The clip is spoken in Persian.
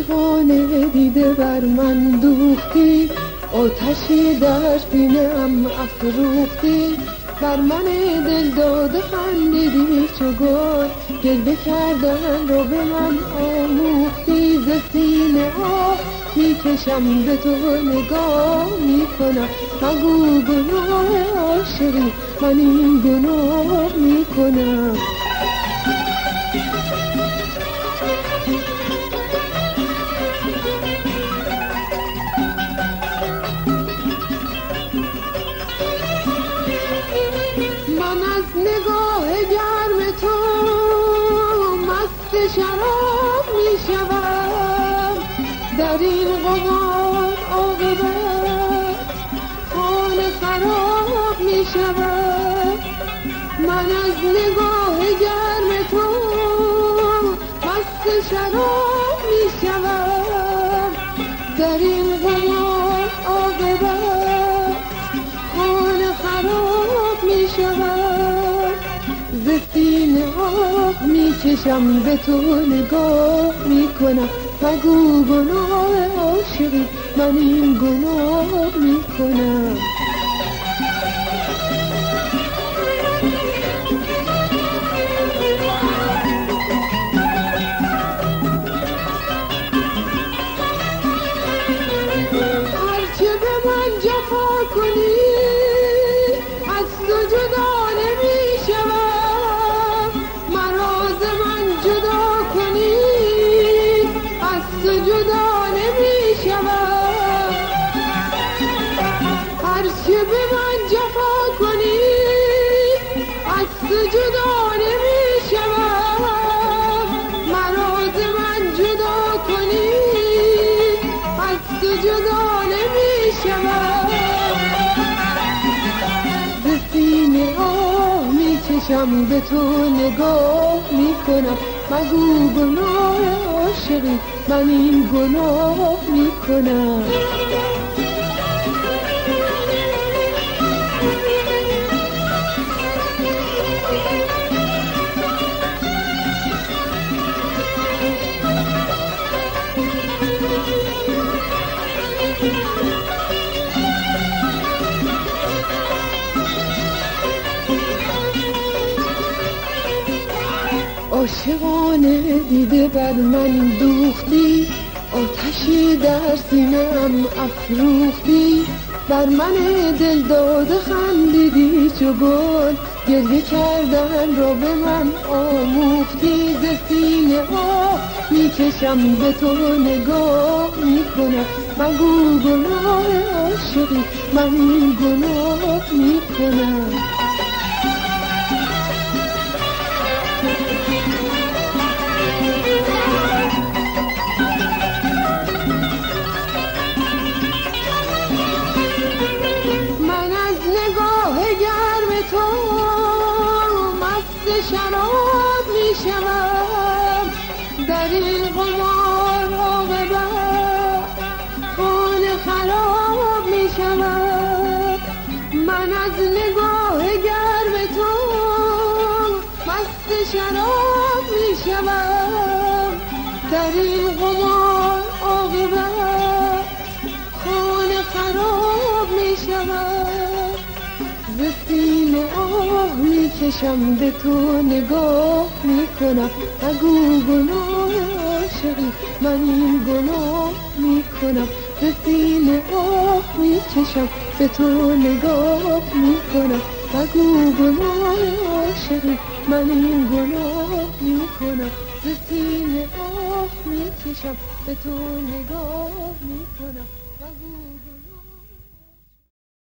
عاشقانه دیده بر من دوختی، آتشی در سینه‌ام افروختی، بر من دل داده خندیدی چو گل، گریه کردن رو به من آموختی. ز سینه آه میکشم به تو نگاه میکنم، مگو گناه عاشقی من این گناه میکنم. من از نگاه گرم تو مست شراب میشوم، در این قمار عاقبت خانه خراب میشوم. من از نگاه گرم تو مست شراب میشوم، در این قمار عاقبت خانه خراب میشوم. ز سینه آه میکشم به تو نگاه میکنم، مگو گناه عاشقی من این گناه میکنم. هرچه به من جفا کنی از تو جدا نمیشوم، مرا ز من جدا کنی از تو جدا نمیشوم. هرچه به من جفا کنی از تو جدا نمیشوم، مرا ز من جدا کنی از تو جدا نمیشوم. ز سینه آه میکشم به تو نگاه میکنم، مگو گناه عاشقی من این گناه میکنم. عاشقانه دیده بر من دوختی، آتشی در سینه‌ام افروختی، بر من دل داده خندیدی چو گل، گریه کردن را به من آموختی. ز سینه آه میکشم به تو نگاه میکنم، مگو گناه عاشقی من این گناه میکنم. شراب میشوم، در این قمار عاقبت خانه خراب میشوم. من از نگاه گرم تو مست شراب میشوم، در این قمار عاقبت خانه خراب میشوم. ز سینه آه میکشم به تو نگاه میکنم، مگو گناه عاشقی من این گناه میکنم. ز سینه آه میکشم به تو نگاه میکنم، مگو گناه عاشقی من این گناه میکنم. ز سینه آه میکشم به تو نگاه میکنم، مگو